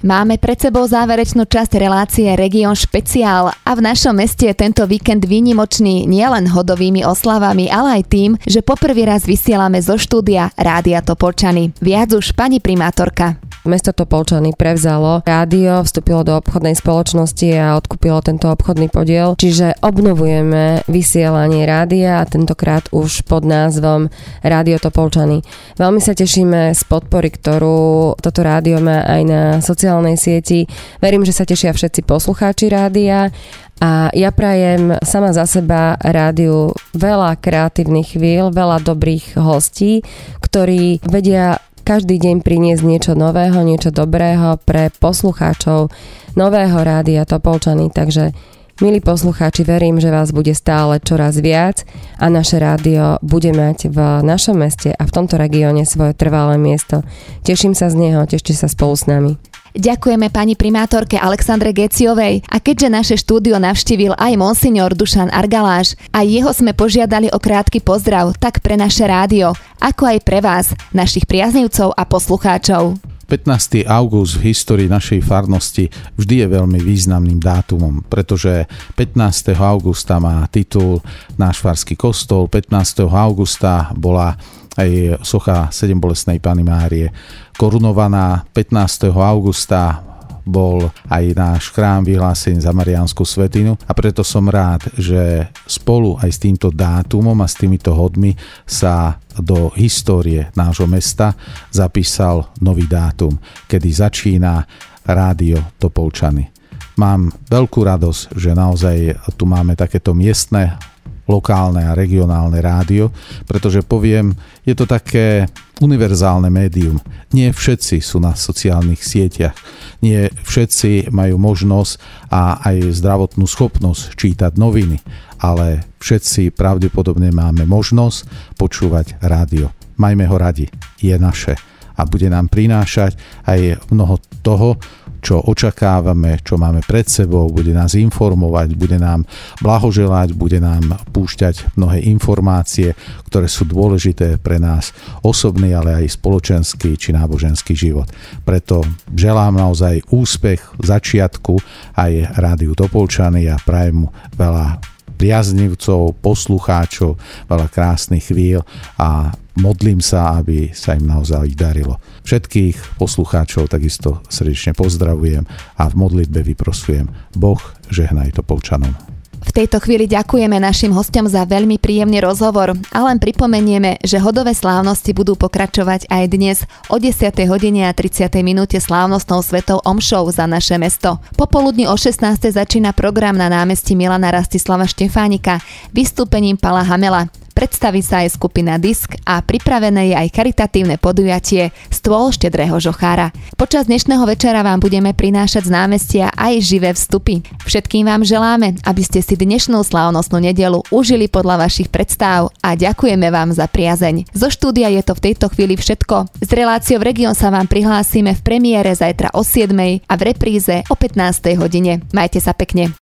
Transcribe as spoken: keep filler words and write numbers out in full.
Máme pred sebou záverečnú časť relácie Region špeciál a v našom meste je tento víkend výnimočný nielen hodovými oslavami, ale aj tým, že poprvý raz vysielame zo štúdia Rádia Topolčany. Viac už pani primátorka. Mesto Topolčany prevzalo rádio, vstúpilo do obchodnej spoločnosti a odkúpilo tento obchodný podiel, čiže obnovujeme vysielanie rádia a tentokrát už pod názvom Rádio Topolčany. Veľmi sa tešíme z podpory, ktorú toto rádio má aj na sociálnej sieti. Verím, že sa tešia všetci poslucháči rádia. A ja prajem sama za seba rádiu veľa kreatívnych chvíľ, veľa dobrých hostí, ktorí vedia každý deň priniesť niečo nového, niečo dobrého pre poslucháčov nového rádia Topolčany. Takže, milí poslucháči, verím, že vás bude stále čoraz viac a naše rádio bude mať v našom meste a v tomto regióne svoje trvalé miesto. Teším sa z neho, tešte sa spolu s nami. Ďakujeme pani primátorke Alexandre Geciovej a keďže naše štúdio navštívil aj monsignor Dušan Argaláš a jeho sme požiadali o krátky pozdrav tak pre naše rádio, ako aj pre vás, našich priaznivcov a poslucháčov. pätnásteho augusta v histórii našej farnosti vždy je veľmi významným dátumom, pretože pätnásteho augusta má titul náš farský kostol, pätnásteho augusta bola aj socha Sedembolestnej Panny Márie korunovaná, pätnásteho augusta bol aj náš chrám vyhlásený za Mariánsku svätyňu a preto som rád, že spolu aj s týmto dátumom a s týmito hodmi sa do histórie nášho mesta zapísal nový dátum, kedy začína Rádio Topolčany. Mám veľkú radosť, že naozaj tu máme takéto miestne, lokálne a regionálne rádio, pretože poviem, je to také univerzálne médium. Nie všetci sú na sociálnych sieťach, nie všetci majú možnosť a aj zdravotnú schopnosť čítať noviny, ale všetci pravdepodobne máme možnosť počúvať rádio. Majme ho radi, je naše a bude nám prinášať aj mnoho toho, čo očakávame, čo máme pred sebou, bude nás informovať, bude nám blahoželať, bude nám púšťať mnohé informácie, ktoré sú dôležité pre nás osobný, ale aj spoločenský či náboženský život. Preto želám naozaj úspech v začiatku aj Rádiu Topolčany a prajem mu veľa priaznivcov, poslucháčov, veľa krásnych chvíľ a modlím sa, aby sa im naozaj darilo. Všetkých poslucháčov takisto srdečne pozdravujem a v modlitbe vyprosujem: Boh žehnaj Topolčanom. V tejto chvíli ďakujeme našim hosťom za veľmi príjemný rozhovor a len pripomenieme, že hodové slávnosti budú pokračovať aj dnes o desiatej hodine a tridsiatej minúte slávnostnou svetou omšou za naše mesto. Popoludní o šestnástej začína program na námestí Milana Rastislava Štefánika vystúpením Pala Hamela. Predstaví sa aj skupina Disk a pripravené je aj charitatívne podujatie Stôl štedrého žochára. Počas dnešného večera vám budeme prinášať z námestia aj živé vstupy. Všetkým vám želáme, aby ste si dnešnú slávnostnú nedeľu užili podľa vašich predstav a ďakujeme vám za priazeň. Zo štúdia je to v tejto chvíli všetko. S reláciou Region sa vám prihlásime v premiére zajtra o siedmej a v repríze o pätnástej hodine. Majte sa pekne.